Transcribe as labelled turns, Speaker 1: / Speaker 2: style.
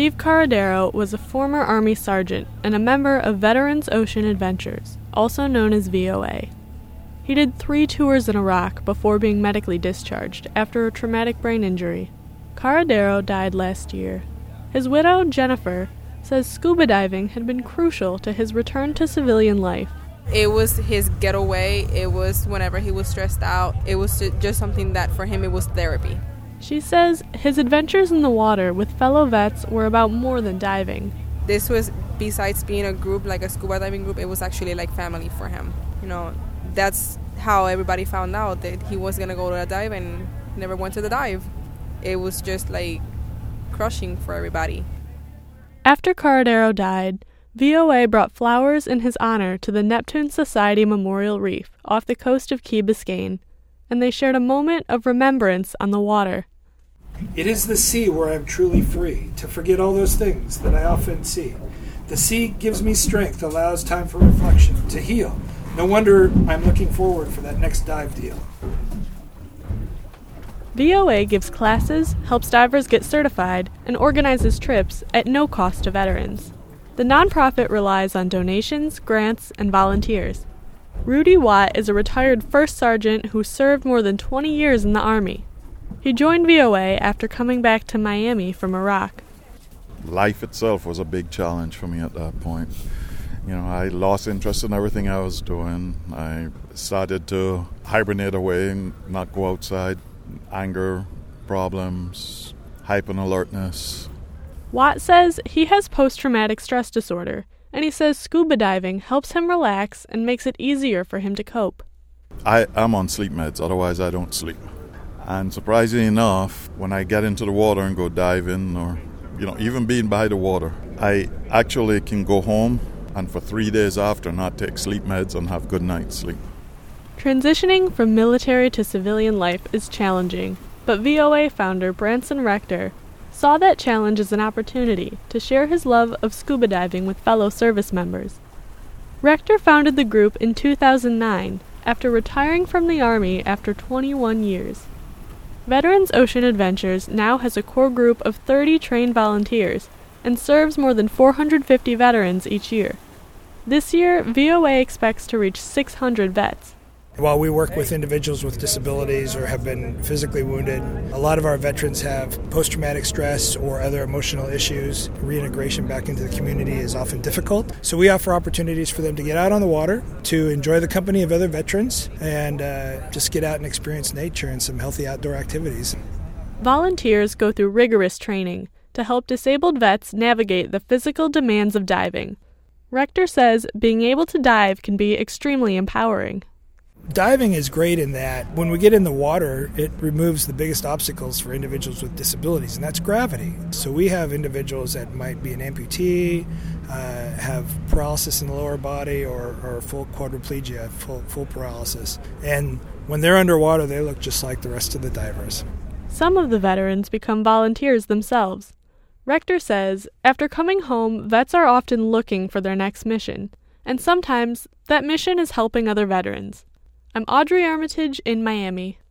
Speaker 1: Steve Caradero was a former Army sergeant and a member of Veterans Ocean Adventures, also known as VOA. He did 3 tours in Iraq before being medically discharged after a traumatic brain injury. Caradero died last year. His widow, Jennifer, says scuba diving had been crucial to his return to civilian life.
Speaker 2: It was his getaway. It was whenever he was stressed out. It was just something that for him it was therapy.
Speaker 1: She says his adventures in the water with fellow vets were about more than diving.
Speaker 2: This was, besides being a group, like a scuba diving group, it was actually like family for him. You know, that's how everybody found out that he was going to go to a dive and never went to the dive. It was just like crushing for everybody.
Speaker 1: After Caradero died, VOA brought flowers in his honor to the Neptune Society Memorial Reef off the coast of Key Biscayne, and they shared a moment of remembrance on the water.
Speaker 3: It is the sea where I am truly free, to forget all those things that I often see. The sea gives me strength, allows time for reflection, to heal. No wonder I'm looking forward for that next dive deal.
Speaker 1: VOA gives classes, helps divers get certified, and organizes trips at no cost to veterans. The nonprofit relies on donations, grants, and volunteers. Rudy Watt is a retired first sergeant who served more than 20 years in the Army. He joined VOA after coming back to Miami from Iraq.
Speaker 4: Life itself was a big challenge for me at that point. You know, I lost interest in everything I was doing. I started to hibernate away and not go outside. Anger, problems, hyper-alertness.
Speaker 1: Watt says he has post-traumatic stress disorder, and he says scuba diving helps him relax and makes it easier for him to cope.
Speaker 4: I'm on sleep meds, otherwise I don't sleep. And surprisingly enough, when I get into the water and go diving or, even being by the water, I actually can go home and for 3 days after not take sleep meds and have good night's sleep.
Speaker 1: Transitioning from military to civilian life is challenging, but VOA founder Branson Rector saw that challenge as an opportunity to share his love of scuba diving with fellow service members. Rector founded the group in 2009 after retiring from the Army after 21 years. Veterans Ocean Adventures now has a core group of 30 trained volunteers and serves more than 450 veterans each year. This year, VOA expects to reach 600 vets.
Speaker 3: While we work with individuals with disabilities or have been physically wounded, a lot of our veterans have post-traumatic stress or other emotional issues. Reintegration back into the community is often difficult. So we offer opportunities for them to get out on the water, to enjoy the company of other veterans, and just get out and experience nature and some healthy outdoor activities.
Speaker 1: Volunteers go through rigorous training to help disabled vets navigate the physical demands of diving. Rector says being able to dive can be extremely empowering.
Speaker 3: Diving is great in that when we get in the water, it removes the biggest obstacles for individuals with disabilities, and that's gravity. So we have individuals that might be an amputee, have paralysis in the lower body, or full quadriplegia, full paralysis. And when they're underwater, they look just like the rest of the divers.
Speaker 1: Some of the veterans become volunteers themselves. Rector says after coming home, vets are often looking for their next mission, and sometimes that mission is helping other veterans. I'm Audrey Armitage in Miami.